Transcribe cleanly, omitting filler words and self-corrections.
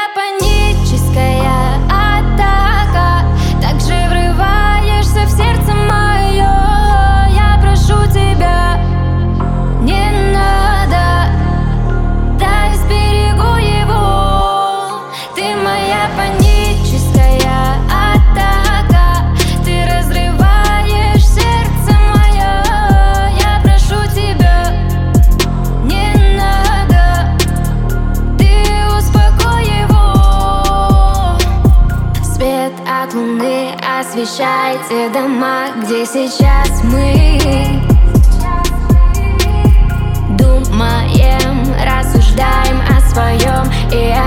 паническая атака. Так же врываешься в сердце мое. Я прошу тебя, не надо, дай сберегу его. Ты моя паническая атака. Ты разрываешь сердце мое. Я прошу тебя, не надо, ты успокой его. Свет от луны освещает те дома, где сейчас мы думаем, рассуждаем о своем и